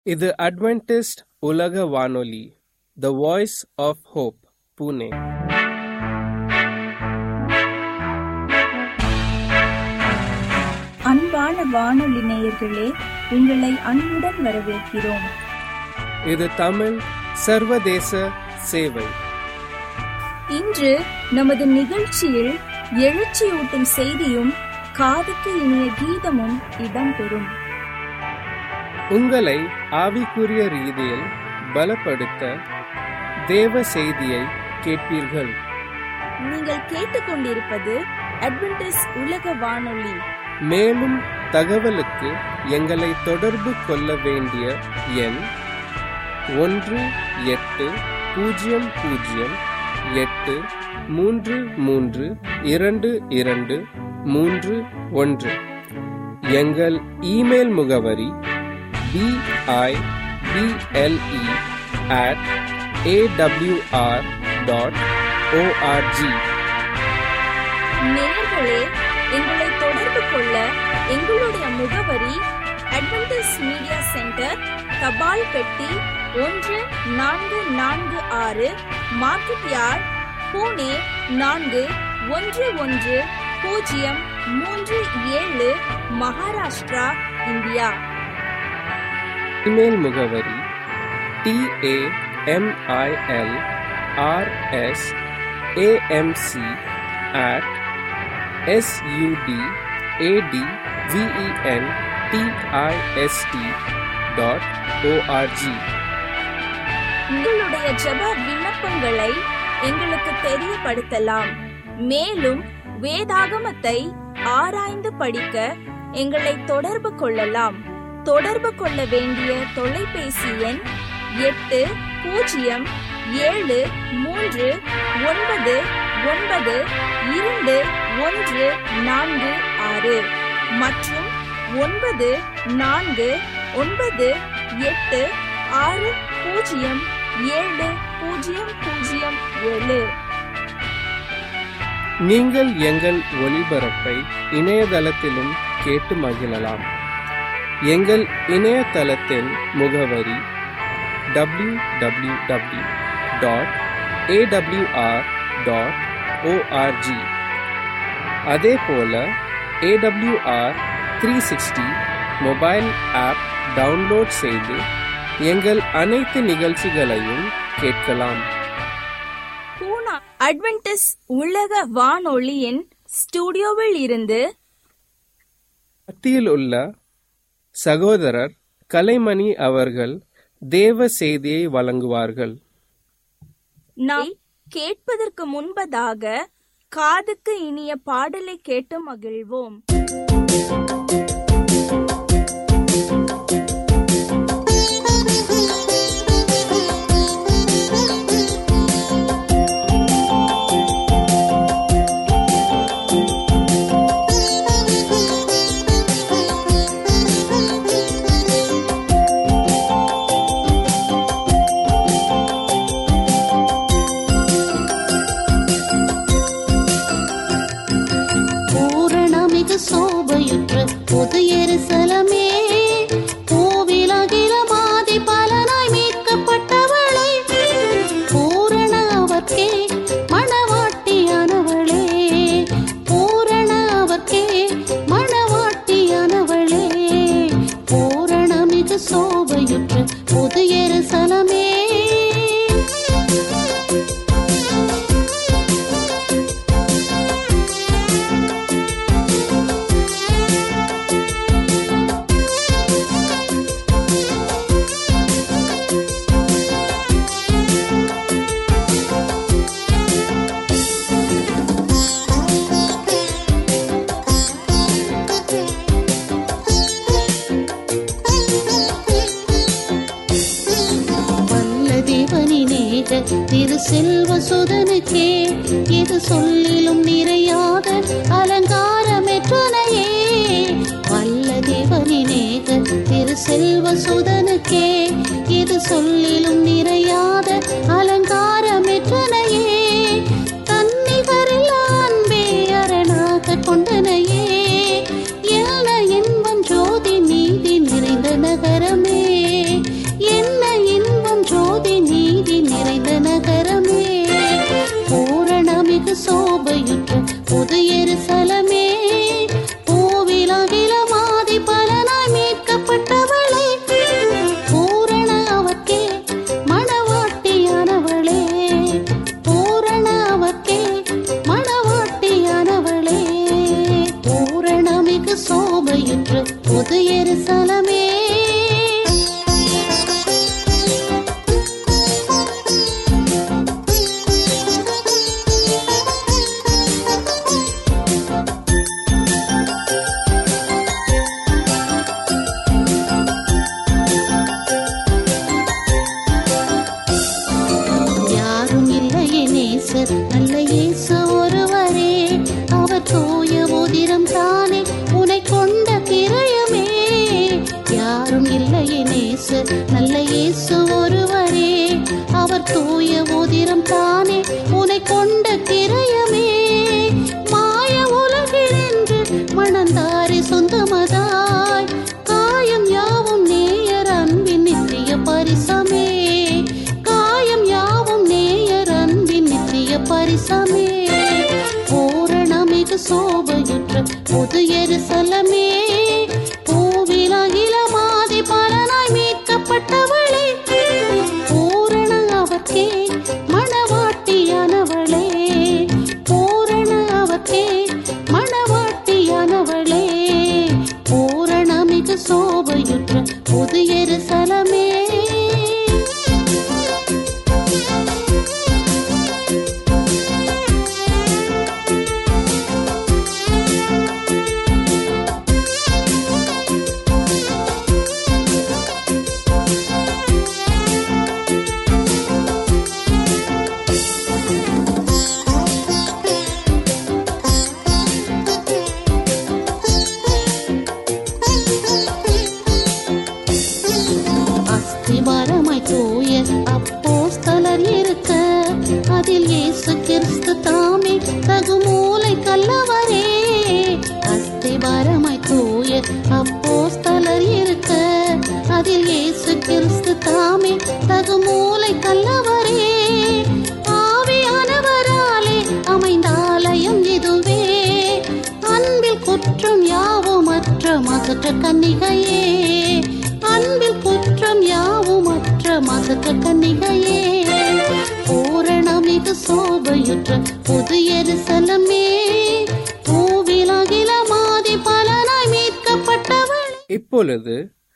இது அட்வென்டிஸ்ட் உலக வானொலி, the voice of hope, Pune. அன்பான வானொலி நேயர்களே, உங்களை அன்புடன் வரவேற்கிறோம். இது தமிழ் சர்வதேச சேவை. இன்று நமது நிகழ்ச்சியில் எழுச்சியூட்டும் செய்தியும் காதுக்கு இனிய கீதமும் இடம்பெறும். உங்களை ஆவிக்குரிய ரீதியில் பலப்படுத்த தேவ செய்தியை கேட்பீர்கள். நீங்கள் கேட்டுக்கொண்டிருப்பது அட்வென்டிஸ்ட் உலக வானொலி. மேலும் தகவலுக்கு எங்களை தொடர்பு கொள்ள வேண்டிய எண் 1-800-833-22-31. எங்கள் இமெயில் முகவரி BIBLE@awr.org. நேயர்களே, எங்களை தொடர்பு கொள்ள எங்களுடைய முகவரி அட்வென்டிஸ்ட் மீடியா சென்டர், தபால் பெட்டி 1446, market yard, Pune 411037, Maharashtra, India. Email முகவரி tamilrms@AMC@SUDADVENTIST.org. உங்களுடைய ஜெப விண்ணப்பங்களை எங்களுக்கு தெரியப்படுத்தலாம். மேலும் வேதாகமத்தை ஆராய்ந்து படிக்க எங்களை தொடர்பு கொள்ளலாம். தொடர்பு கொள்ள வேண்டிய தொலைபேசி எண் 8073992146 மற்றும் 94986007. நீங்கள் எங்கள் ஒளிபரப்பை இணையதளத்திலும் கேட்டு மகிழலாம். எங்கள் இணையதளத்தின் முகவரி www.awr.org. அதே போல AWR 360 மொபைல் ஆப் டவுன்லோட் செய்து எங்கள் அனைத்து நிகழ்ச்சிகளையும் கேட்கலாம். பூனா அட்வென்டிஸ்ட் உலக வானொலியின் ஸ்டுடியோவில் இருந்து மத்தியில் உள்ள சகோதரர் கலைமணி அவர்கள் தேவ செய்தியை வழங்குவார்கள். நாம் கேட்பதற்கு முன்பதாக காதுக்கு இனிய பாடலை கேட்டு மகிழ்வோம். புது எருசலமே, கோவில் அகிலமாதி பலனாய் மீட்கப்பட்டவளே, பூரண அவர்க்கே மணவாட்டியானவளே, பூரண அவர்க்கே மணவாட்டியானவளே, பூரண மிகு சோபையுற்ற புது எருசலமே. திரு செல்வ சுதனுக்கே இது சொல்லிலும் நிறையாத அலங்காரமெற்றனையே, வல்ல தேவனினேக திரு செல்வ சுதனுக்கே இது சொல்லிலும் நிறையாத அலங்காரமெற்றனையே, தன்னிகரில் அன்பே அரணாக கொண்டனையே, என்ன இன்பம் ஜோதி நீதி நிறைந்த நகரமே, அப்போஸ்தலர் இருக்க, அதில் இயேசு கிறிஸ்து தாமே தகு மூலை கல்லவரே. ஆவியானவராலே அமைந்த ஆலயம் இதுவே, அன்பில் குற்றம் யாவுமற்ற மகற்ற கன்னிகையே, அன்பில் குற்றம் யாவுமற்ற மகற்ற கன்னிகையே. பூரணமிகு சோபையுற்ற புது எருசலேமே, பூவில் அகிலமாதி பலனாய் மீட்கப்பட்டவள். இப்பொழுது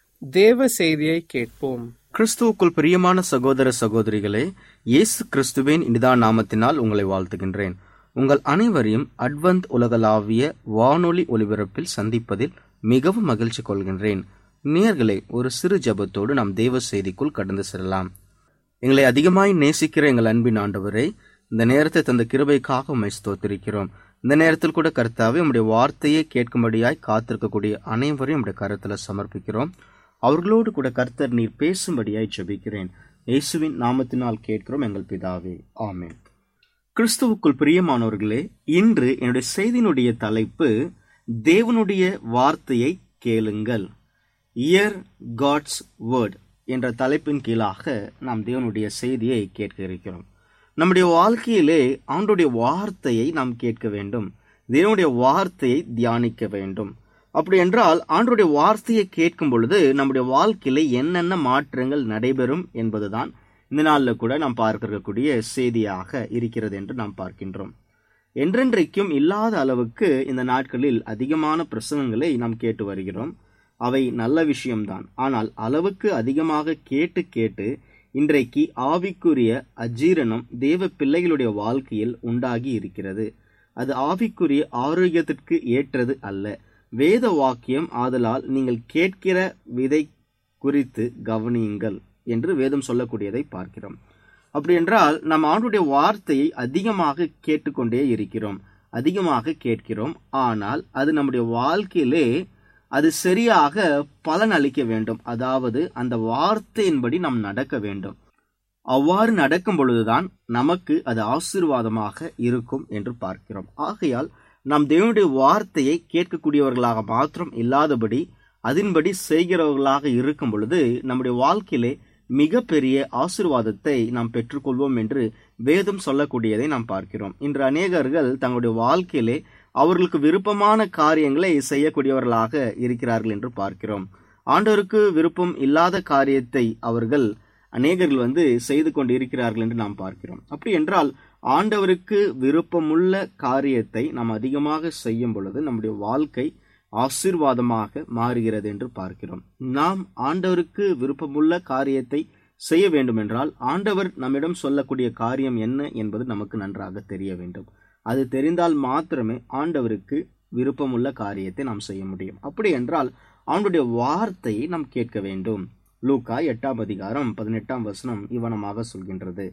தேவ செய்தியை கேட்போம். கிறிஸ்துவுக்குள் பிரியமான சகோதர சகோதரிகளே, இயேசு கிறிஸ்துவின் இனிதா நாமத்தினால் உங்களை வாழ்த்துகின்றேன். உங்கள் அனைவரையும் அட்வென்த் உலகளாவிய வானொலி ஒலிபரப்பில் சந்திப்பதில் மிகவும் மகிழ்ச்சி கொள்கின்றேன். நேயர்களே, ஒரு சிறு ஜெபத்தோடு நாம் தேவ செய்திக்குள் கடந்து செல்லலாம். எங்களை அதிகமாய் நேசிக்கிற எங்கள் அன்பின் ஆண்டவரே, இந்த நேரத்தை தந்த கிருபைக்காக உம்மை ஸ்தோத்திரிக்கிறோம். இந்த நேரத்தில் கூட கர்த்தாவே, உம்முடைய வார்த்தையை கேட்கும்படியாய் காத்திருக்கக்கூடிய அனைவரையும் உம்முடைய கரத்துல சமர்ப்பிக்கிறோம். அவர்களோடு கூட கர்த்தர் நீர் பேசும்படியாய் ஜெபிக்கிறேன். இயேசுவின் நாமத்தினால் கேட்கிறோம் எங்கள் பிதாவே, ஆமென். கிறிஸ்துவுக்குள் பிரியமானவர்களே, இன்று என்னுடைய செய்தியினுடைய தலைப்பு தேவனுடைய வார்த்தையை கேளுங்கள். இயர் காட்ஸ் வேர்ட் என்ற தலைப்பின் கீழாக நாம் தேவனுடைய செய்தியை கேட்க இருக்கிறோம். நம்முடைய வாழ்க்கையிலே ஆண்டவருடைய வார்த்தையை நாம் கேட்க வேண்டும், தேவனுடைய வார்த்தையை தியானிக்க வேண்டும். அப்படி என்றால் ஆண்டவருடைய வார்த்தையை கேட்கும் பொழுது நம்முடைய வாழ்க்கையில என்னென்ன மாற்றங்கள் நடைபெறும் என்பதுதான் இந்த நாளில் கூட நாம் பார்க்கக்கூடிய செய்தியாக இருக்கிறது என்று நாம் பார்க்கின்றோம். என்றென்றைக்கும் இல்லாத அளவுக்கு இந்த நாட்களில் அதிகமான பிரசங்கங்களை நாம் கேட்டு வருகிறோம். அவை நல்ல விஷயம்தான். ஆனால் அளவுக்கு அதிகமாக கேட்டு கேட்டு இன்றைக்கு ஆவிக்குரிய அஜீரணம் தேவ பிள்ளைகளுடைய வாழ்க்கையில் உண்டாகி இருக்கிறது. அது ஆவிக்குரிய ஆரோக்கியத்திற்கு ஏற்றது அல்ல. வேத வாக்கியம் ஆதலால் நீங்கள் கேட்கிற விதை குறித்து கவனியுங்கள் என்று வேதம் சொல்லக்கூடியதை பார்க்கிறோம். அப்படி என்றால் நம் ஆண்டுடைய வார்த்தையை அதிகமாக கேட்டுக்கொண்டே இருக்கிறோம், அதிகமாக கேட்கிறோம். ஆனால் அது நம்முடைய வாழ்க்கையிலே அது சரியாக பலன் அளிக்க வேண்டும். அதாவது அந்த வார்த்தையின்படி நாம் நடக்க வேண்டும். அவ்வாறு நடக்கும் பொழுதுதான் நமக்கு அது ஆசீர்வாதமாக இருக்கும் என்று பார்க்கிறோம். ஆகையால் நாம் தேவனுடைய வார்த்தையை கேட்கக்கூடியவர்களாக மாத்திரம் இல்லாதபடி அதன்படி செய்கிறவர்களாக இருக்கும் பொழுது நம்முடைய வாழ்க்கையிலே மிகப்பெரிய ஆசீர்வாதத்தை நாம் பெற்றுக்கொள்வோம் என்று வேதம் சொல்லக்கூடியதை நாம் பார்க்கிறோம். இன்று அநேகர்கள் தங்களுடைய வாழ்க்கையிலே அவர்களுக்கு விருப்பமான காரியங்களை செய்யக்கூடியவர்களாக இருக்கிறார்கள் என்று பார்க்கிறோம். ஆண்டவருக்கு விருப்பம் இல்லாத காரியத்தை அவர்கள் அநேகர்கள் செய்து கொண்டு இருக்கிறார்கள் என்று நாம் பார்க்கிறோம். அப்படி என்றால் ஆண்டவருக்கு விருப்பமுள்ள காரியத்தை நாம் அதிகமாக செய்யும் பொழுது நம்முடைய வாழ்க்கை ஆசீர்வாதமாக மாறுகிறது என்று பார்க்கிறோம். நாம் ஆண்டவருக்கு விருப்பமுள்ள காரியத்தை செய்ய வேண்டும் என்றால் ஆண்டவர் நம்மிடம் சொல்லக்கூடிய காரியம் என்ன என்பது நமக்கு நன்றாக தெரிய வேண்டும். அது தெரிந்தால் மாத்திரமே ஆண்டவருக்கு விருப்பமுள்ள காரியத்தை நாம் செய்ய முடியும். அப்படி என்றால் ஆண்டவருடைய வார்த்தையை நாம் கேட்க வேண்டும். லூக்கா 8ஆம் அதிகாரம் 18ஆம் வசனம் இவனமாக சொல்கின்றது,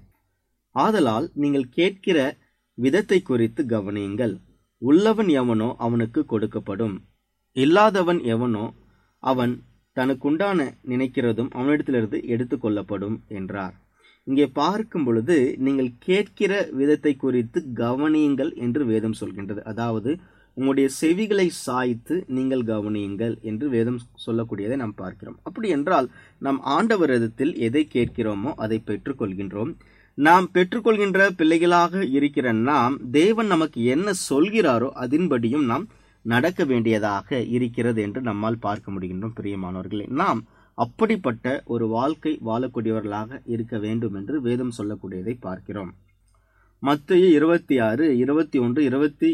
ஆதலால் நீங்கள் கேட்கிற விதத்தை குறித்து கவனியுங்கள். உள்ளவன் எவனோ அவனுக்கு கொடுக்கப்படும், இல்லாதவன் எவனோ அவன் தனக்குண்டான நினைக்கிறதும் அவனிடத்திலிருந்து எடுத்துக்கொள்ளப்படும் என்றார். இங்கே பார்க்கும் பொழுது நீங்கள் கேட்கிற விதத்தை குறித்து கவனியுங்கள் என்று வேதம் சொல்கின்றது. அதாவது உங்களுடைய செவிகளை சாய்த்து நீங்கள் கவனியுங்கள் என்று வேதம் சொல்லக்கூடியதை நாம் பார்க்கிறோம். அப்படி என்றால் நாம் ஆண்டவரிடத்தில் எதை கேட்கிறோமோ அதை பெற்றுக்கொள்கின்றோம். நாம் பெற்றுக்கொள்கின்ற பிள்ளைகளாக இருக்கிற நாம் தேவன் நமக்கு என்ன சொல்கிறாரோ அதன்படியும் நாம் நடக்க வேண்டியதாக இருக்கிறது என்று நம்மால் பார்க்க முடிகின்றோம். பிரியமானவர்களே, நாம் அப்படிப்பட்ட ஒரு வாழ்க்கை வாழக்கூடியவர்களாக இருக்க வேண்டும் என்று வேதம் சொல்லக்கூடியதை பார்க்கிறோம். மத்தேயு 26, 21,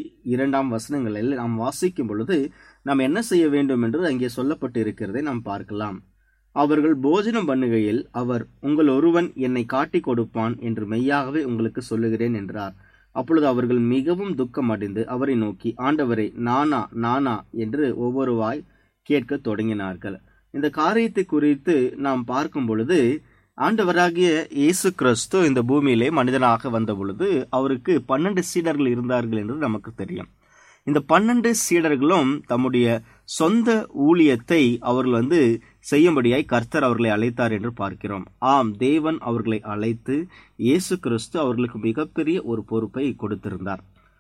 22 வசனங்களில் நாம் வாசிக்கும் பொழுது நாம் என்ன செய்ய வேண்டும் என்று அங்கே சொல்லப்பட்டு இருக்கிறதை நாம் பார்க்கலாம். அவர்கள் போஜனம் பண்ணுகையில் அவர், உங்கள் ஒருவன் என்னை காட்டி கொடுப்பான் என்று மெய்யாகவே உங்களுக்கு சொல்லுகிறேன் என்றார். அப்பொழுது அவர்கள் மிகவும் துக்கம் அடைந்து அவரை நோக்கி, ஆண்டவரே, நானா நானா என்று ஒவ்வொருவாய் கேட்க தொடங்கினார்கள். இந்த காரியத்தை குறித்து நாம் பார்க்கும் பொழுது ஆண்டவராகிய இயேசு கிறிஸ்து இந்த பூமியிலே மனிதனாக வந்த பொழுது அவருக்கு 12 சீடர்கள் இருந்தார்கள் என்று நமக்கு தெரியும். இந்த 12 சீடர்களும் தம்முடைய சொந்த ஊழியத்தை அவர்கள் செய்யும்படியாய் கர்த்தர் அவர்களை அழைத்தார் என்று பார்க்கிறோம். ஆம், தேவன் அவர்களை அழைத்து இயேசு கிறிஸ்து அவர்களுக்கு மிகப்பெரிய ஒரு பொறுப்பை கொடுத்திருந்தார்.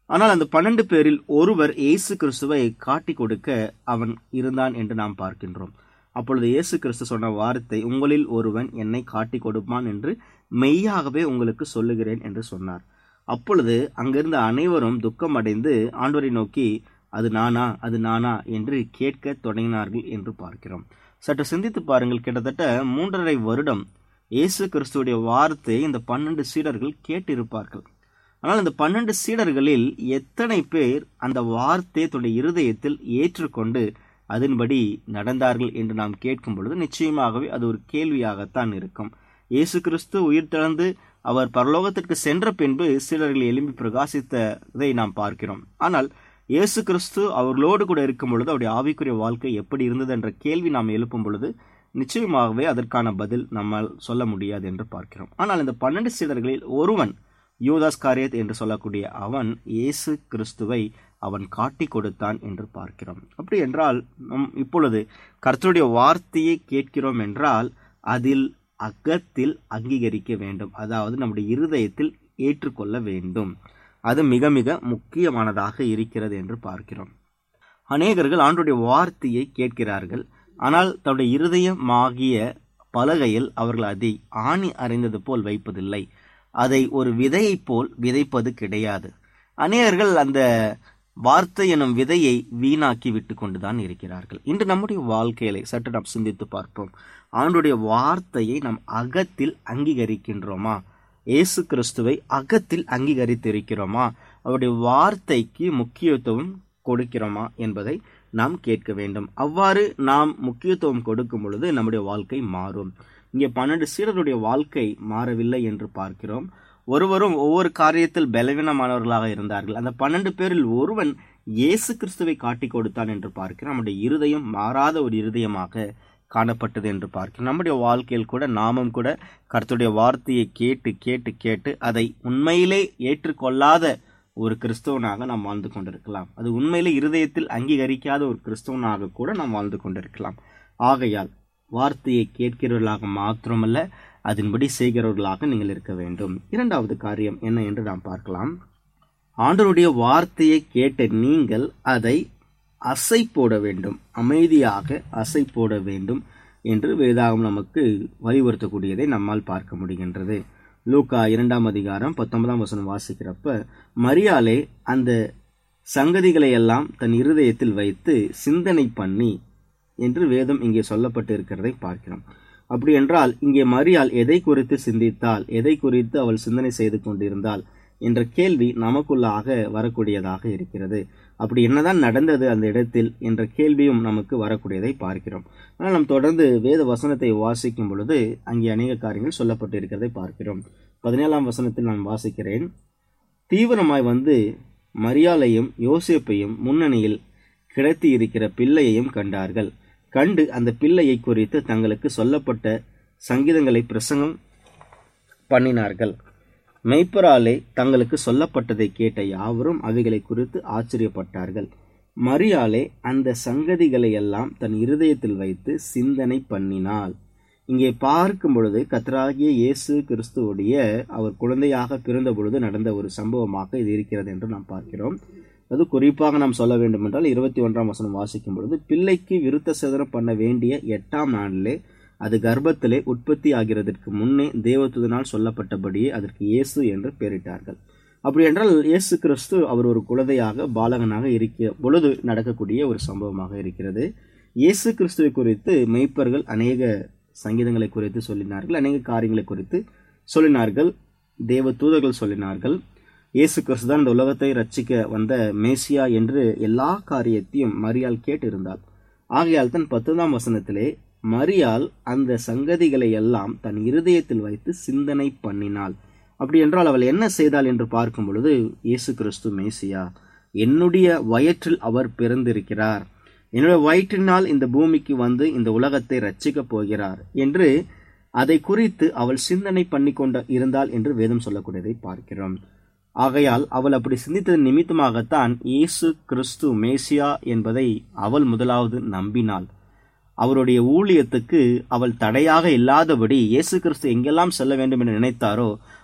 ஆனால் அந்த 12 பேரில் ஒருவர் இயேசு கிறிஸ்துவை காட்டி கொடுக்க அவன் இருந்தான் என்று நாம் பார்க்கின்றோம். அப்பொழுது இயேசு கிறிஸ்து சொன்ன வார்த்தை, உங்களில் ஒருவன் என்னை காட்டி கொடுப்பான் என்று மெய்யாகவே உங்களுக்கு சொல்லுகிறேன் என்று சொன்னார். அப்பொழுது அங்கிருந்த அனைவரும் துக்கம் அடைந்து ஆண்டவரை நோக்கி, அது நானா என்று கேட்க தொடங்கினார்கள் என்று பார்க்கிறோம். சற்று சிந்தித்து பாருங்கள். கிட்டத்தட்ட 3.5 வருடம் இயேசு கிறிஸ்துடைய வார்த்தையை இந்த 12 சீடர்கள் கேட்டிருப்பார்கள். ஆனால் இந்த 12 சீடர்களில் எத்தனை பேர் அந்த வார்த்தையை தன்னுடைய இருதயத்தில் ஏற்றுக்கொண்டு அதன்படி நடந்தார்கள் என்று நாம் கேட்கும் பொழுது நிச்சயமாகவே அது ஒரு கேள்வியாகத்தான் இருக்கும். இயேசு கிறிஸ்து உயிர் தெழுந்து அவர் பரலோகத்திற்கு சென்ற பின்பு சீடர்கள் எழும்பி பிரகாசித்ததை நாம் பார்க்கிறோம். ஆனால் இயேசு கிறிஸ்து அவர்களோடு கூட இருக்கும் பொழுது அவருடைய ஆவிக்குரிய வாழ்க்கை எப்படி இருந்தது என்ற கேள்வி நாம் எழுப்பும் பொழுது நிச்சயமாகவே அதற்கான பதில் நம்மால் சொல்ல முடியாது என்று பார்க்கிறோம். ஆனால் இந்த 12 சீடர்களில் ஒருவன், யூதாஸ் காரியத் என்று சொல்லக்கூடிய அவன், இயேசு கிறிஸ்துவை அவன் காட்டி கொடுத்தான் என்று பார்க்கிறோம். அப்படி என்றால் இப்பொழுது கர்த்தருடைய வார்த்தையை கேட்கிறோம் என்றால் அதில் அகத்தில் அங்கீகரிக்க வேண்டும், அதாவது நம்முடைய இருதயத்தில் ஏற்றுக்கொள்ள வேண்டும். அது மிக மிக முக்கியமானதாக இருக்கிறது என்று பார்க்கிறோம். அநேகர்கள் ஆண்டவருடைய வார்த்தையை கேட்கிறார்கள், ஆனால் தன்னுடைய இருதயமாகிய பலகையில் அவர்கள் அதை ஆணி அறைந்தது போல் வைப்பதில்லை. அதை ஒரு விதையை போல் விதைப்பது கிடையாது. அநேகர்கள் அந்த வார்த்தை எனும் விதையை வீணாக்கி விட்டு கொண்டுதான் இருக்கிறார்கள். இன்று நம்முடைய வாழ்க்கையில சற்று நாம் சிந்தித்து பார்ப்போம். ஆண்டவருடைய வார்த்தையை நாம் அகத்தில் அங்கீகரிக்கின்றோமா? இயேசு கிறிஸ்துவை அகத்தில் அங்கீகரித்திருக்கிறோமா? அவருடைய வார்த்தைக்கு முக்கியத்துவம் கொடுக்கிறோமா என்பதை நாம் கேட்க வேண்டும். அவ்வாறு நாம் முக்கியத்துவம் கொடுக்கும் பொழுது நம்முடைய வாழ்க்கை மாறும். இங்கே 12 சீடருடைய வாழ்க்கை மாறவில்லை என்று பார்க்கிறோம். ஒருவரும் ஒவ்வொரு காரியத்தில் பலவீனமானவர்களாக இருந்தார்கள். அந்த 12 பேரில் ஒருவன் இயேசு கிறிஸ்துவை காட்டி கொடுத்தான் என்று பார்க்கிறோம். நம்முடைய இருதயம் மாறாத ஒரு இருதயமாக காணப்பட்டது என்று பார்க்கிறோம். நம்முடைய வாழ்க்கையில் கூட நாமும் கூட கர்த்தருடைய வார்த்தையை கேட்டு கேட்டு கேட்டு அதை உண்மையிலே ஏற்றுக்கொள்ளாத ஒரு கிறிஸ்தவனாக நாம் வாழ்ந்து கொண்டிருக்கலாம். அது உண்மையிலே இருதயத்தில் அங்கீகரிக்காத ஒரு கிறிஸ்தவனாக கூட நாம் வாழ்ந்து கொண்டிருக்கலாம். ஆகையால் வார்த்தையை கேட்கிறவர்களாக மாத்திரமல்ல, அதன்படி செய்கிறவர்களாக நீங்கள் இருக்க வேண்டும். இரண்டாவது காரியம் என்ன என்று நாம் பார்க்கலாம். ஆண்டவருடைய வார்த்தையை கேட்ட நீங்கள் அதை அசை போட வேண்டும், அமைதியாக அசை போட வேண்டும் என்று வேதாகம் நமக்கு வலியுறுத்தக்கூடியதை நம்மால் பார்க்க முடிகின்றது. லூக்கா 2ஆம் அதிகாரம் 19ஆம் வசனம் வாசிக்கிறப்ப, மரியாளே அந்த சங்கதிகளை எல்லாம் தன் இருதயத்தில் வைத்து சிந்தனை பண்ணி என்று வேதம் இங்கே சொல்லப்பட்டு இருக்கிறதை பார்க்கிறோம். அப்படி என்றால் இங்கே மரியாள் எதை குறித்து சிந்தித்தால், எதை குறித்து அவள் சிந்தனை செய்து கொண்டிருந்தாள் என்ற கேள்வி நமக்குள்ளாக வரக்கூடியதாக இருக்கிறது. அப்படி என்னதான் நடந்தது அந்த இடத்தில் என்ற கேள்வியும் நமக்கு வரக்கூடியதை பார்க்கிறோம். ஆனால் நாம் தொடர்ந்து வேத வசனத்தை வாசிக்கும் பொழுது அங்கே அநேக காரியங்கள் சொல்லப்பட்டு இருக்கிறதை பார்க்கிறோம். 17ஆம் வசனத்தில் நான் வாசிக்கிறேன். தீவிரமாய் வந்து மரியாளையும் யோசேப்பையும் முன்னணியில் கிடத்தி இருக்கிற பிள்ளையையும் கண்டார்கள். கண்டு அந்த பிள்ளையை குறித்து தங்களுக்கு சொல்லப்பட்ட சங்கீதங்களை பிரசங்கம் பண்ணினார்கள். மெய்ப்பராலே தங்களுக்கு சொல்லப்பட்டதை கேட்ட யாவரும் அவைகளை குறித்து ஆச்சரியப்பட்டார்கள். மரியாளே அந்த சங்கதிகளை எல்லாம் தன் இருதயத்தில் வைத்து சிந்தனை பண்ணினாள். இங்கே பார்க்கும் பொழுது கர்த்தராகிய இயேசு கிறிஸ்துவுடைய அவர் குழந்தையாக பிறந்த பொழுது நடந்த ஒரு சம்பவமாக இது இருக்கிறது என்று நாம் பார்க்கிறோம். அது குறிப்பாக நாம் சொல்ல வேண்டும் என்றால் 21ஆம் வசனம் வாசிக்கும் பொழுது, பிள்ளைக்கு விருத்த சேதனம் பண்ண வேண்டிய 8ஆம் நாளிலே அது கர்ப்பத்திலே உற்பத்தி ஆகிறதற்கு முன்னே தேவதூதனால் சொல்லப்பட்டபடியே அதற்கு இயேசு என்று பெயரிட்டார்கள். அப்படி என்றால் இயேசு கிறிஸ்து அவர் ஒரு குழந்தையாக பாலகனாக இருக்கிற பொழுது நடக்கக்கூடிய ஒரு சம்பவமாக இருக்கிறது. இயேசு கிறிஸ்துவை குறித்து மெய்ப்பர்கள் அநேக சங்கீதங்களை குறித்து சொல்லினார்கள், அநேக காரியங்களை குறித்து சொல்லினார்கள், தேவ தூதர்கள் சொல்லினார்கள். இயேசு கிறிஸ்து தான் இந்த உலகத்தை ரட்சிக்க வந்த மேசியா என்று எல்லா காரியத்தையும் மரியாள் கேட்டிருந்தாள். ஆகையால் தான் 10ஆம் வசனத்திலே மரியாள் அந்த சங்கதிகளை எல்லாம் தன் இருதயத்தில் வைத்து சிந்தனை பண்ணினாள். அப்படி என்றால் அவள் என்ன செய்தாள் என்று பார்க்கும் பொழுது, இயேசு கிறிஸ்து மேசியா, என்னுடைய வயிற்றில் அவர் பிறந்திருக்கிறார், என்னுடைய வயிற்றினால் இந்த பூமிக்கு வந்து இந்த உலகத்தை ரட்சிக்கப் போகிறார் என்று அதை குறித்து அவள் சிந்தனை பண்ணி கொண்டு இருந்தாள் என்று வேதம் சொல்லக்கூடியதை பார்க்கிறோம். ஆகையால் அவள் அப்படி சிந்தித்ததன் நிமித்தமாகத்தான் இயேசு கிறிஸ்து மேசியா என்பதை அவள் முதலாவது நம்பினாள். அவருடைய ஊழியத்துக்கு அவள் தடையாக இல்லாதபடி இயேசு கிறிஸ்து எங்கெல்லாம் செல்ல வேண்டும் என்று நினைத்தாரோ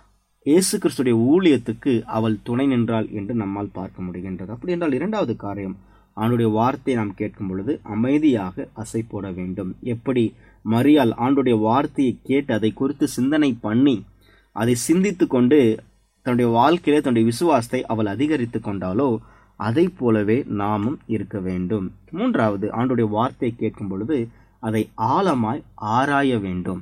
இயேசு கிறிஸ்துடைய ஊழியத்துக்கு அவள் துணை நின்றாள் என்று நம்மால் பார்க்க முடிகின்றது. அப்படி என்றால் இரண்டாவது காரியம், ஆண்டுடைய வார்த்தையை நாம் கேட்கும் பொழுது அமைதியாக அசை போட வேண்டும். எப்படி மரியாள் ஆண்டுடைய வார்த்தையை கேட்டு அதை குறித்து சிந்தனை பண்ணி அதை சிந்தித்து கொண்டு தன்னுடைய வாழ்க்கையிலே தன்னுடைய விசுவாசத்தை அவள் அதிகரித்து கொண்டாலோ அதை போலவே நாமும் இருக்க வேண்டும். மூன்றாவது, ஆண்டுடைய வார்த்தையை கேட்கும் பொழுது அதை ஆழமாய் ஆராய வேண்டும்.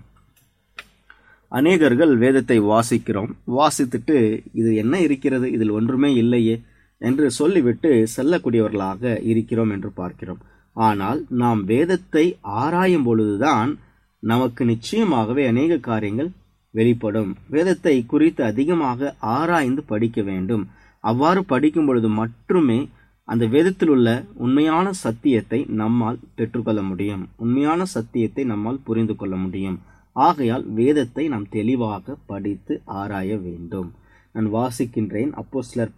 அநேகர்கள் வேதத்தை வாசிக்கிறோம், வாசித்துட்டு இது என்ன இருக்கிறது, இதில் ஒன்றுமே இல்லையே என்று சொல்லிவிட்டு செல்லக்கூடியவர்களாக இருக்கிறோம் என்று பார்க்கிறோம். ஆனால் நாம் வேதத்தை ஆராயும் பொழுதுதான் நமக்கு நிச்சயமாகவே அநேக காரியங்கள் வெளிப்படும். வேதத்தை குறித்து அதிகமாக ஆராய்ந்து படிக்க வேண்டும். அவ்வாறு படிக்கும் பொழுது மட்டுமே அந்த வேதத்தில் உள்ள உண்மையான சத்தியத்தை நம்மால் பெற்றுக்கொள்ள முடியும், உண்மையான சத்தியத்தை நம்மால் புரிந்து கொள்ள முடியும். ஆகையால் வேதத்தை நாம் தெளிவாக படித்து ஆராய வேண்டும். நான் வாசிக்கின்றேன். அப்போஸ்தலர்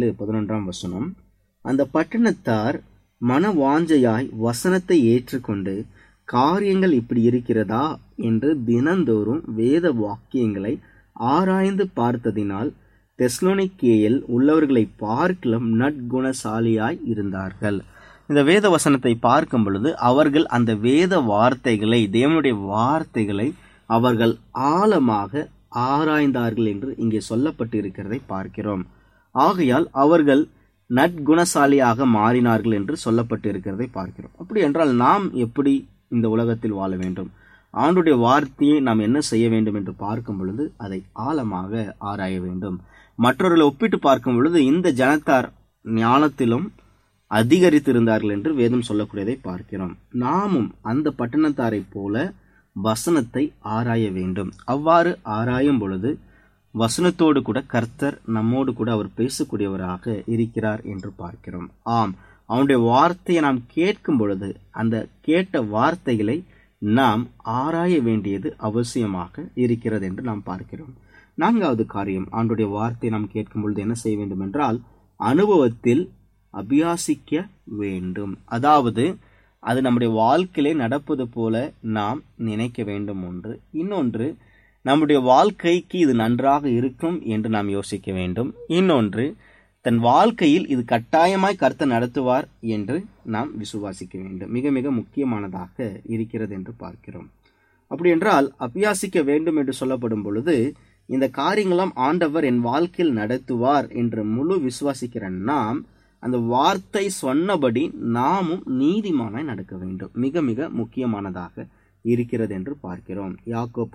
17:11. அந்த பட்டணத்தார் மனவாஞ்சையாய் வசனத்தை ஏற்றுக்கொண்டு காரியங்கள் இப்படி இருக்கிறதா என்று தினந்தோறும் வேத வாக்கியங்களை ஆராய்ந்து பார்த்ததினால் தெஸ்லோனிக்கேயில் உள்ளவர்களை பார்க்கிலும் நற்குணசாலியாய் இருந்தார்கள். இந்த வேத வசனத்தை பார்க்கும் பொழுது அவர்கள் அந்த வேத வார்த்தைகளை, தேவனுடைய வார்த்தைகளை அவர்கள் ஆழமாக ஆராய்ந்தார்கள் என்று இங்கே சொல்லப்பட்டு இருக்கிறதை பார்க்கிறோம். ஆகையால் அவர்கள் நற்குணசாலியாக மாறினார்கள் என்று சொல்லப்பட்டு இருக்கிறதை பார்க்கிறோம். அப்படி என்றால் நாம் எப்படி இந்த உலகத்தில் வாழ வேண்டும், ஆண்டுடைய வார்த்தையை நாம் என்ன செய்ய வேண்டும் என்று பார்க்கும் பொழுது அதை ஆழமாக ஆராய வேண்டும். மற்றவர்களை ஒப்பிட்டு பார்க்கும் பொழுது இந்த ஜனத்தார் ஞானத்திலும் அதிகரித்திருந்தார்கள் என்று வேதம் சொல்லக்கூடியதை பார்க்கிறோம். நாமும் அந்த பட்டணத்தாரை போல வசனத்தை ஆராய வேண்டும். அவ்வாறு ஆராயும் பொழுது வசனத்தோடு கூட கர்த்தர் நம்மோடு கூட அவர் பேசக்கூடியவராக இருக்கிறார் என்று பார்க்கிறோம். ஆம், அவனுடைய வார்த்தையை நாம் கேட்கும் பொழுது அந்த கேட்ட வார்த்தைகளை நாம் ஆராய வேண்டியது அவசியமாக இருக்கிறது என்று நாம் பார்க்கிறோம். நான்காவது காரியம், ஆண்டுடைய வார்த்தையை நாம் கேட்கும் பொழுது என்ன செய்ய வேண்டும் என்றால் அனுபவத்தில் அபியாசிக்க வேண்டும். அதாவது அது நம்முடைய வாழ்க்கையிலே நடப்பது போல நாம் நினைக்க வேண்டும். ஒன்று. இன்னொன்று, நம்முடைய வாழ்க்கைக்கு இது நன்றாக இருக்கும் என்று நாம் யோசிக்க வேண்டும். இன்னொன்று, தன் வாழ்க்கையில் இது கட்டாயமாய் கர்த்தர் நடத்துவார் என்று நாம் விசுவாசிக்க வேண்டும். மிக மிக முக்கியமானதாக இருக்கிறது என்று பார்க்கிறோம். அப்படி என்றால் அபியாசிக்க வேண்டும் என்று சொல்லப்படும் பொழுது இந்த காரியங்களாம் ஆண்டவர் என் வாழ்க்கையில் நடத்துவார் என்று முழு விசுவாசிக்கிற நாம் அந்த வார்த்தை சொன்னபடி நாமும் நீதிமானாய் நடக்க வேண்டும். மிக மிக முக்கியமானதாக இருக்கிறது என்று பார்க்கிறோம். யாக்கோப்பு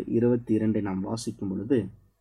1:22 நாம் வாசிக்கும் பொழுது,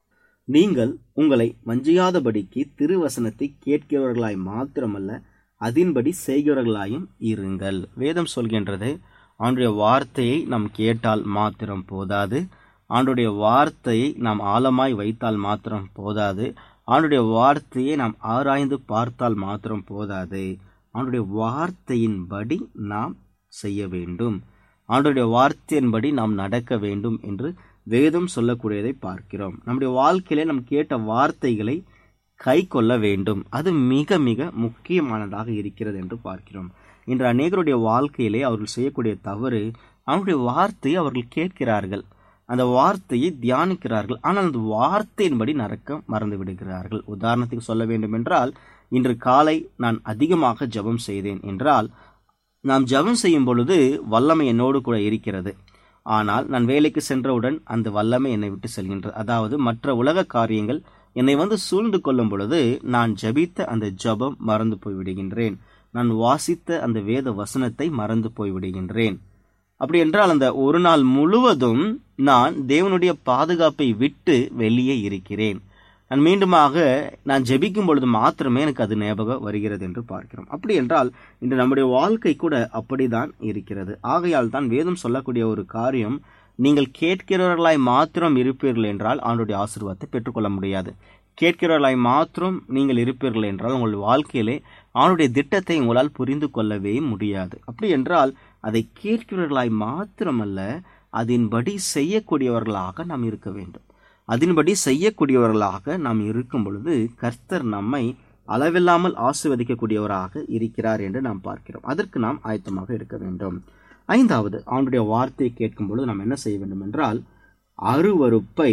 நீங்கள் உங்களை வஞ்சியாதபடிக்கு திருவசனத்தை கேட்கிறவர்களாய் மாத்திரமல்ல அதின்படி செய்கிறவர்களாயும் இருங்கள். வேதம் சொல்கின்றது, ஆண்டுடைய வார்த்தையை நாம் கேட்டால் மாத்திரம் போதாது, ஆண்டுடைய வார்த்தையை நாம் ஆழமாய் வைத்தால் மாத்திரம் போதாது, ஆண்டுடைய வார்த்தையை நாம் ஆராய்ந்து பார்த்தால் மாத்திரம் போதாது, ஆண்டுடைய வார்த்தையின்படி நாம் செய்ய வேண்டும், ஆண்டுடைய வார்த்தையின்படி நாம் நடக்க வேண்டும் என்று வேதம் சொல்லக்கூடியதை பார்க்கிறோம். நம்முடைய வாழ்க்கையிலே நாம் கேட்ட வார்த்தைகளை கை கொள்ள வேண்டும். அது மிக மிக முக்கியமானதாக இருக்கிறது என்று பார்க்கிறோம். இன்று அநேகருடைய வாழ்க்கையிலே அவர்கள் செய்யக்கூடிய தவறு, அவருடைய வார்த்தையை அவர்கள் கேட்கிறார்கள், அந்த வார்த்தையை தியானிக்கிறார்கள், ஆனால் அந்த வார்த்தையின்படி நடக்க மறந்து விடுகிறார்கள். உதாரணத்துக்கு சொல்ல வேண்டும் என்றால், இன்று காலை நான் அதிகமாக ஜெபம் செய்தேன் என்றால், நாம் ஜெபம் செய்யும் பொழுது வல்லமை என்னோடு கூட இருக்கிறது. ஆனால் நான் வேலைக்கு சென்றவுடன் அந்த வல்லமை என்னை விட்டு செல்கின்றது. அதாவது மற்ற உலக காரியங்கள் என்னை வந்து சூழ்ந்து கொள்ளும் பொழுது நான் ஜெபித்த அந்த ஜெபம் மறந்து போய்விடுகின்றேன், நான் வாசித்த அந்த வேத வசனத்தை மறந்து போய்விடுகின்றேன். அப்படி என்றால் அந்த ஒரு நாள் முழுவதும் நான் தேவனுடைய பாதுகாப்பை விட்டு வெளியே இருக்கிறேன். நான் மீண்டுமாக நான் ஜெபிக்கும் பொழுது மாத்திரமே எனக்கு அது ஞாபகம் வருகிறது என்று பார்க்கிறோம். அப்படி என்றால் இன்று நம்முடைய வாழ்க்கை கூட அப்படிதான் இருக்கிறது. ஆகையால் தான் வேதம் சொல்லக்கூடிய ஒரு காரியம், நீங்கள் கேட்கிறவர்களாய் மாத்திரம் இருப்பீர்கள் என்றால் ஆண்டவருடைய ஆசீர்வாதத்தை பெற்றுக்கொள்ள முடியாது. கேட்கிறவர்களாய் மாத்திரம் நீங்கள் இருப்பீர்கள் என்றால் உங்கள் வாழ்க்கையிலே ஆண்டவருடைய திட்டத்தை உங்களால் புரிந்து கொள்ளவே முடியாது. அப்படி என்றால் அதை கேட்கிறவர்களாய் மாத்திரமல்ல, அதன்படி செய்யக்கூடியவர்களாக நாம் இருக்க வேண்டும். அதன்படி செய்யக்கூடியவர்களாக நாம் இருக்கும் பொழுது கர்த்தர் நம்மை அளவில்லாமல் ஆசீர்வதிக்கக்கூடியவராக இருக்கிறார் என்று நாம் பார்க்கிறோம். அதற்கு நாம் ஆயத்தமாக இருக்க வேண்டும். ஐந்தாவது, ஆண்டவருடைய வார்த்தையை கேட்கும் பொழுது நாம் என்ன செய்ய வேண்டும் என்றால் அருவருப்பை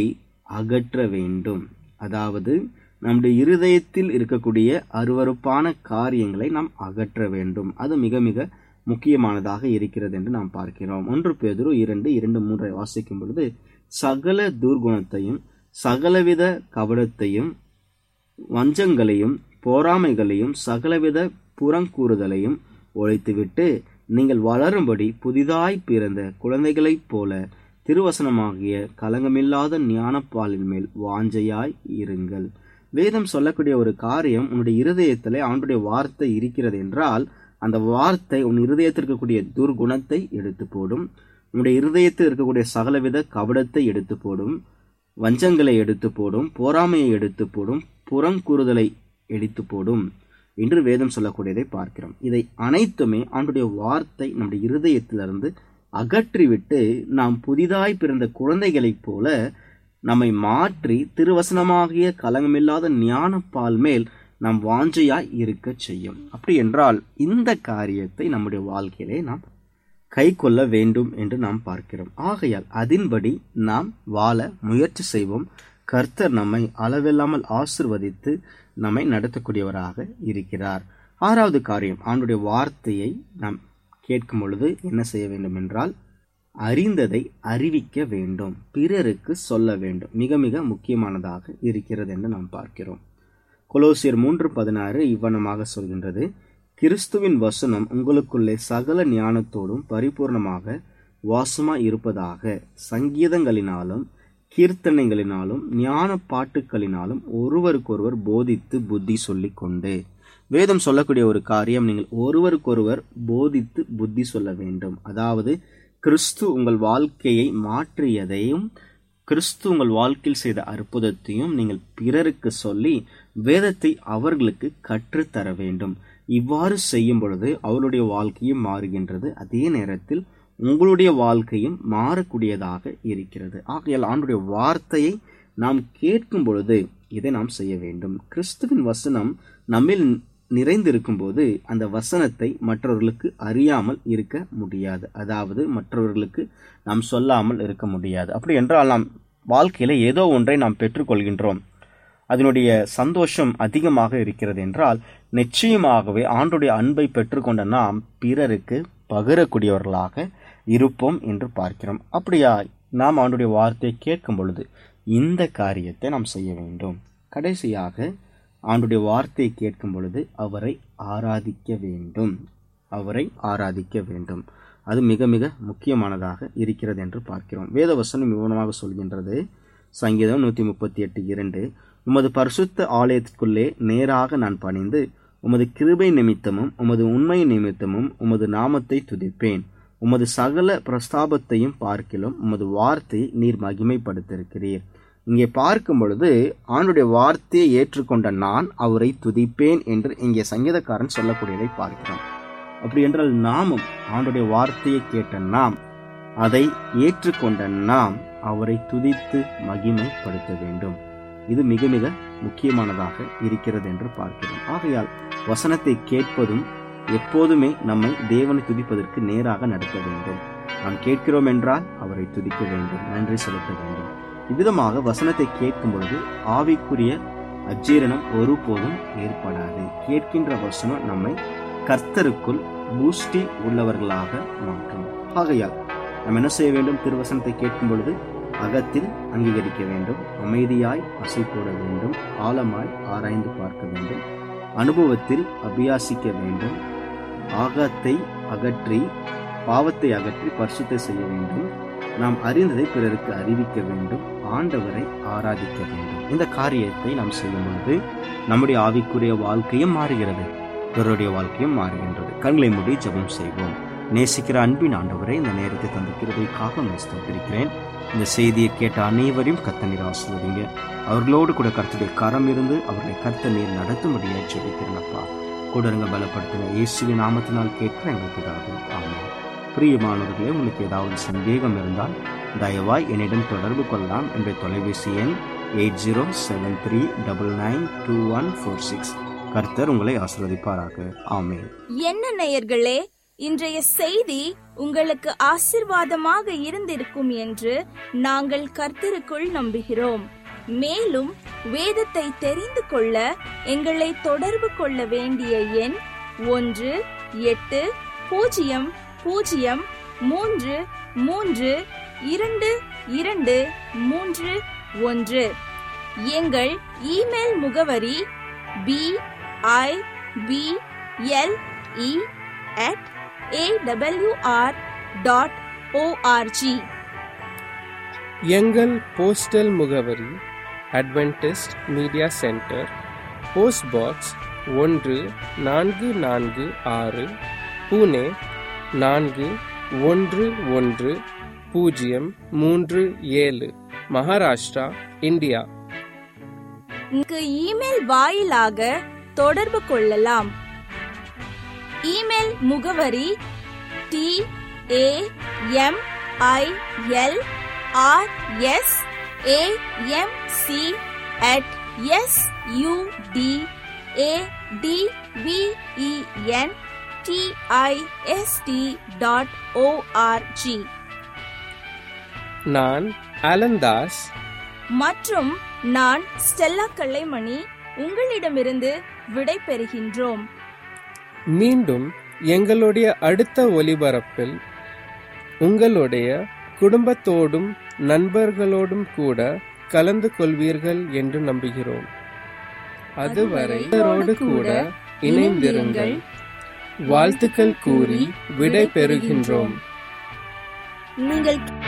அகற்ற வேண்டும். அதாவது நம்முடைய இருதயத்தில் இருக்கக்கூடிய அருவருப்பான காரியங்களை நாம் அகற்ற வேண்டும். அது மிக மிக முக்கியமானதாக இருக்கிறது என்று நாம் பார்க்கிறோம். 1 பேதுரு 2:2-3 வாசிக்கும் பொழுது, சகல துர்குணத்தையும் சகலவித கபடத்தையும் வஞ்சங்களையும் பொறாமைகளையும் சகலவித புறங்கூறுதலையும் ஒழித்துவிட்டு நீங்கள் வளரும்படி புதிதாய் பிறந்த குழந்தைகளைப் போல திருவசனமாகிய கலங்கமில்லாத ஞானப்பாலின் மேல் வாஞ்சையாய் இருங்கள். வேதம் சொல்லக்கூடிய ஒரு காரியம், உன்னுடைய இருதயத்திலே ஆண்டுடைய வார்த்தை இருக்கிறது என்றால் அந்த வார்த்தை உன் இருதயத்தில் இருக்கக்கூடிய துர்குணத்தை எடுத்து போடும், உன்னுடைய இருதயத்தில் இருக்கக்கூடிய சகலவித கபடத்தை எடுத்து போடும், வஞ்சங்களை எடுத்து போடும், பொறாமையை எடுத்து போடும், புறங்கூறுதலை எடுத்து போடும் என்று வேதம் சொல்லக்கூடியதை பார்க்கிறோம். இதை அனைத்துமே ஆண்டுடைய வார்த்தை நம்முடைய இருதயத்திலிருந்து அகற்றிவிட்டு நாம் புதிதாய் பிறந்த குழந்தைகளைப் போல நம்மை மாற்றி திருவசனமாகிய கலங்கமில்லாத ஞானப்பால் மேல் நாம் வாஞ்சையாய் இருக்க செய்யும். அப்படி என்றால் இந்த காரியத்தை நம்முடைய வாழ்க்கையிலே நாம் கை கொள்ள வேண்டும் என்று நாம் பார்க்கிறோம். ஆகையால் அதன்படி நாம் வாழ முயற்சி செய்வோம். கர்த்தர் நம்மை அளவில்லாமல் ஆசிர்வதித்து நம்மை நடத்தக்கூடியவராக இருக்கிறார். 6வது காரியம், ஆண்டுடைய வார்த்தையை நாம் கேட்கும் பொழுது என்ன செய்ய வேண்டும் என்றால், அறிந்ததை அறிவிக்க வேண்டும், பிறருக்கு சொல்ல வேண்டும். மிக மிக முக்கியமானதாக இருக்கிறது என்று நாம் பார்க்கிறோம். கொலோசியர் 3:16 இவ்வண்ணமாக சொல்கின்றது, கிறிஸ்துவின் வசனம் உங்களுக்குள்ளே சகல ஞானத்தோடும் பரிபூர்ணமாக வாசமாய் இருப்பதாக, சங்கீதங்களினாலும் கீர்த்தனைகளினாலும் ஞான பாட்டுக்களினாலும் ஒருவருக்கொருவர் போதித்து புத்தி சொல்லிக் கொண்டு. வேதம் சொல்லக்கூடிய ஒரு காரியம், நீங்கள் ஒருவருக்கொருவர் போதித்து புத்தி சொல்ல வேண்டும். அதாவது கிறிஸ்து உங்கள் வாழ்க்கையை மாற்றியதையும் கிறிஸ்து உங்கள் வாழ்க்கையில் செய்த அற்புதத்தையும் நீங்கள் பிறருக்கு சொல்லி வேதத்தை அவர்களுக்கு கற்றுத்தர வேண்டும். இவ்வாறு செய்யும் பொழுது அவருடைய வாழ்க்கையும் மாறுகின்றது, அதே நேரத்தில் உங்களுடைய வாழ்க்கையும் மாறக்கூடியதாக இருக்கிறது. ஆகையால் ஆண்டுடைய வார்த்தையை நாம் கேட்கும் பொழுது இதை நாம் செய்ய வேண்டும். கிறிஸ்துவின் வசனம் நம்மில் நிறைந்திருக்கும் போது அந்த வசனத்தை மற்றவர்களுக்கு அறியாமல் இருக்க முடியாது. அதாவது மற்றவர்களுக்கு நாம் சொல்லாமல் இருக்க முடியாது. அப்படி என்றால் நாம் வாழ்க்கையில ஏதோ ஒன்றை நாம் பெற்றுக்கொள்கின்றோம், அதனுடைய சந்தோஷம் அதிகமாக இருக்கிறது என்றால் நிச்சயமாகவே ஆண்டுடைய அன்பை பெற்றுக்கொண்ட நாம் பிறருக்கு பகிரக்கூடியவர்களாக இருப்போம் என்று பார்க்கிறோம். அப்படியா நாம் ஆண்டுடைய வார்த்தையை கேட்கும் பொழுது இந்த காரியத்தை நாம் செய்ய வேண்டும். கடைசியாக ஆண்டுடைய வார்த்தையை கேட்கும் பொழுது அவரை ஆராதிக்க வேண்டும். அவரை ஆராதிக்க வேண்டும். அது மிக மிக முக்கியமானதாக இருக்கிறது என்று பார்க்கிறோம். வேதவசனம் விவரமாக சொல்கின்றது. சங்கீதம் 138:2, உமது பரிசுத்த ஆலயத்திற்குள்ளே நேராக நான் பணிந்து உமது கிருபை நிமித்தமும் உமது உண்மை நிமித்தமும் உமது நாமத்தை துதிப்பேன். உமது சகல பிரஸ்தாபத்தையும் பார்க்கிலும் உமது வார்த்தையை நீர் மகிமைப்படுத்தியிருக்கிறீர். இங்கே பார்க்கும் பொழுது ஆண்டுடைய வார்த்தையை ஏற்றுக்கொண்ட நான் அவரை துதிப்பேன் என்று இங்கே சங்கீதக்காரன் சொல்லக்கூடியதை பார்க்கிறோம். அப்படி என்றால் நாமும் ஆண்டுடைய வார்த்தையை கேட்ட நாம், அதை ஏற்றுக்கொண்ட நாம் அவரை துதித்து மகிமைப்படுத்த வேண்டும். இது மிக மிக முக்கியமானதாக இருக்கிறது என்று பார்க்கிறோம். ஆகையால் வசனத்தை கேட்பதும் எப்போதுமே நம்மை தேவனை துதிப்பதற்கு நேராக நடத்த வேண்டும். நாம் கேட்கிறோம் என்றால் அவரை துதிக்க வேண்டும், நன்றி செலுத்த வேண்டும். இவ்விதமாக வசனத்தை கேட்கும் பொழுது ஆவிக்குரிய அஜீரணம் ஒருபோதும் ஏற்படாது. கேட்கின்ற வசனம் நம்மை கர்த்தருக்குள் பூஷ்டி உள்ளவர்களாக மாற்றும். ஆகையால் நாம் என்ன செய்ய வேண்டும்? திருவசனத்தை கேட்கும் பொழுது அகத்தில் அங்கீகரிக்க வேண்டும், அமைதியாய் அசை போட வேண்டும், ஆழமாய் ஆராய்ந்து பார்க்க வேண்டும், அனுபவத்தில் அபியாசிக்க வேண்டும், ஆகத்தை அகற்றி பாவத்தை அகற்றி பரிசுத்தத்தை செய்ய வேண்டும், நாம் அறிந்ததை பிறருக்கு அறிவிக்க வேண்டும், ஆண்டவரை ஆராதிக்க வேண்டும். இந்த காரியத்தை நாம் செய்யும் பொழுது நம்முடைய ஆவிக்குரிய வாழ்க்கையும் மாறுகிறது, பிறருடைய வாழ்க்கையும் மாறுகின்றது. கண்களை மூடி ஜெபம் செய்வோம். நேசிக்கிற அன்பின் ஆண்டவரை, இந்த நேரத்தை தந்திருக்கிறதுக்காக ஸ்தோத்திரிக்கிறேன். இந்த செய்தியை கேட்ட அனைவரையும் கர்த்தர் நீர் ஆசீர்வதிங்க. அவர்களோடு கூட கர்த்தருடைய கரம் இருந்து அவர்களை கர்த்தர் நீர் நடத்தும்படியாக ஜெபிக்கிறேனப்பா. கூடருங்க பலப்படுத்துங்க. இயேசுவின் நாமத்தினால் கேட்கிற எங்கள் பிதாவே, ஆமென். பிரியமானவர்களே, உங்களுக்கு ஏதாவது சந்தேகம் இருந்தால் தயவாய் என்னிடம் தொடர்பு கொள்ளலாம். என்ற தொலைபேசி எண் 8073992146. கர்த்தர் உங்களை ஆசீர்வதிப்பாராக. ஆமென். என்ன நேயர்களே, இன்றைய செய்தி உங்களுக்கு ஆசீர்வாதமாக இருந்திருக்கும் என்று நாங்கள் கர்த்தருக்குள் நம்புகிறோம். மேலும் வேதத்தை தெரிந்து கொள்ள எங்களை தொடர்பு கொள்ள வேண்டிய எண் 1-800-332-2231. எங்கள் இமெயில் முகவரி bible@awr.org. எங்கள் போஸ்டல் முகவரி Adventist media centre, post box 1446, Pune 411037, Maharashtra, India. Email வாயிலாக தொடர்பு கொள்ளலாம். இமெயில் முகவரி tamilrsk@sudentist.org. நான் அலந்தாஸ் மற்றும் நான் ஸ்டெல்லா கல்லைமணி உங்களிடமிருந்து விடை பெறுகின்றோம். மீண்டும் எங்களுடைய அடுத்த ஒலிபரப்பில் உங்களுடைய குடும்பத்தோடும் நண்பர்களோடும் கூட கலந்து கொள்வீர்கள் என்று நம்புகிறோம். அதுவரை கூட இணைந்திருங்கள். வாழ்த்துக்கள் கூறி விடை பெறுகின்றோம். நீங்கள்